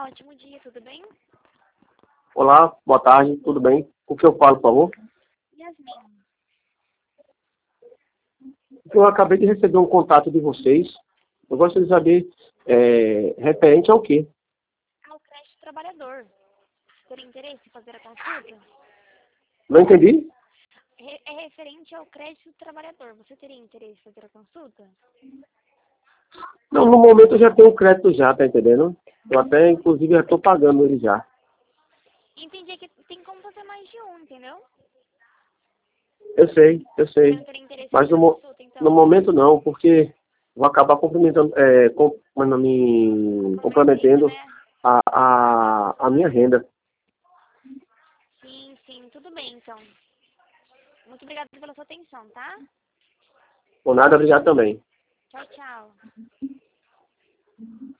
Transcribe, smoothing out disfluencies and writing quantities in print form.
ótimo dia, tudo bem? Olá, boa tarde, tudo bem? O que eu falo, por favor? Yasmin. Eu acabei de receber um contato de vocês. Eu gostaria de saber referente ao quê? Ao crédito trabalhador. Teria interesse em fazer a consulta? Não entendi? É referente ao crédito trabalhador. Você teria interesse em fazer a consulta? Não, no momento eu já tenho crédito já, tá entendendo? Eu até, inclusive, já estou pagando ele já. Entendi que tem como fazer mais de um, entendeu? Eu sei, Você não teria interesse em Mas fazer a consulta, então? no momento não, porque vou acabar complementando, comprometendo Né? a minha renda. Sim, tudo bem, então. Muito obrigada pela sua atenção, tá? Por nada, obrigado também. Tchau, tchau.